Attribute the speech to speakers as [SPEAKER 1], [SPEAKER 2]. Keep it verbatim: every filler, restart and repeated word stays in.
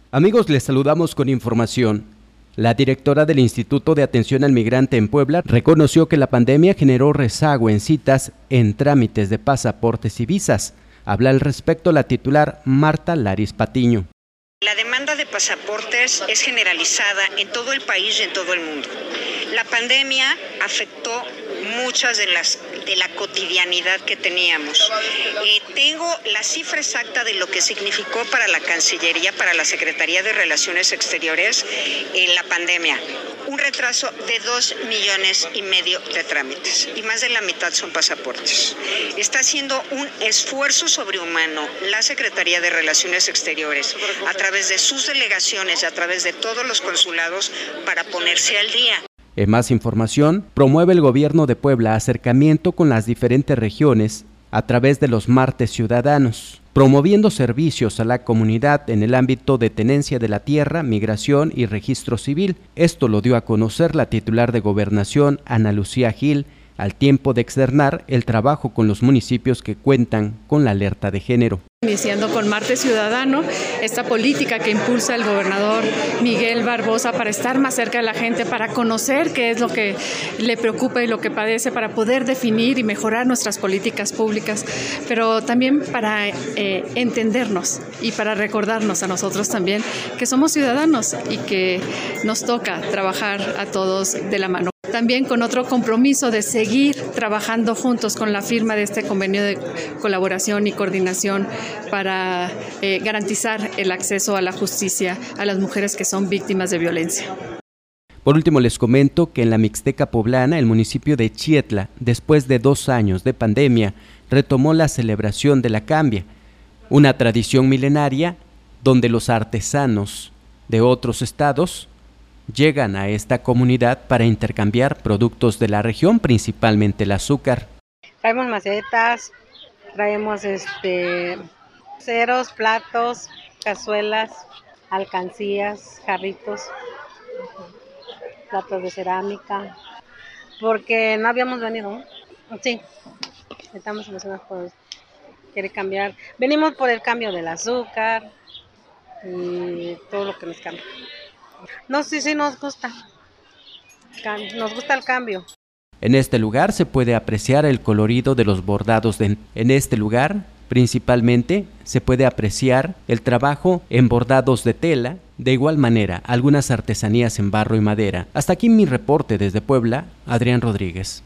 [SPEAKER 1] Amigos, les saludamos con información. La directora del Instituto de Atención al Migrante en Puebla reconoció que la pandemia generó rezago en citas en trámites de pasaportes y visas. Habla al respecto la titular Marta Laris Patiño.
[SPEAKER 2] La demanda de pasaportes es generalizada en todo el país y en todo el mundo. La pandemia afectó muchas de las de la cotidianidad que teníamos. Eh, tengo la cifra exacta de lo que significó para la Cancillería, para la Secretaría de Relaciones Exteriores en la pandemia. Un retraso de dos millones y medio de trámites y más de la mitad son pasaportes. Está haciendo un esfuerzo sobrehumano la Secretaría de Relaciones Exteriores a través de sus delegaciones y a través de todos los consulados para ponerse al día.
[SPEAKER 1] En más información, promueve el gobierno de Puebla acercamiento con las diferentes regiones a través de los martes ciudadanos, promoviendo servicios a la comunidad en el ámbito de tenencia de la tierra, migración y registro civil. Esto lo dio a conocer la titular de Gobernación, Ana Lucía Gil, al tiempo de externar el trabajo con los municipios que cuentan con la alerta de género.
[SPEAKER 3] Iniciando con Martes Ciudadano, esta política que impulsa el gobernador Miguel Barbosa para estar más cerca de la gente, para conocer qué es lo que le preocupa y lo que padece, para poder definir y mejorar nuestras políticas públicas, pero también para eh, entendernos y para recordarnos a nosotros también que somos ciudadanos y que nos toca trabajar a todos de la mano. También con otro compromiso de seguir trabajando juntos con la firma de este convenio de colaboración y coordinación para eh, garantizar el acceso a la justicia a las mujeres que son víctimas de violencia.
[SPEAKER 1] Por último, les comento que en la Mixteca poblana, el municipio de Chietla, después de dos años de pandemia, retomó la celebración de la cambia, una tradición milenaria donde los artesanos de otros estados llegan a esta comunidad para intercambiar productos de la región, principalmente el azúcar.
[SPEAKER 4] Traemos macetas, traemos este ceros, platos, cazuelas, alcancías, jarritos, platos de cerámica, porque no habíamos venido, ¿no? Sí, estamos emocionados por querer cambiar. Venimos por el cambio del azúcar y todo lo que nos cambia. No, sí, sí, nos gusta. Nos gusta el cambio.
[SPEAKER 1] En este lugar se puede apreciar el colorido de los bordados. De, en este lugar, principalmente, se puede apreciar el trabajo en bordados de tela. De igual manera, algunas artesanías en barro y madera. Hasta aquí mi reporte desde Puebla, Adrián Rodríguez.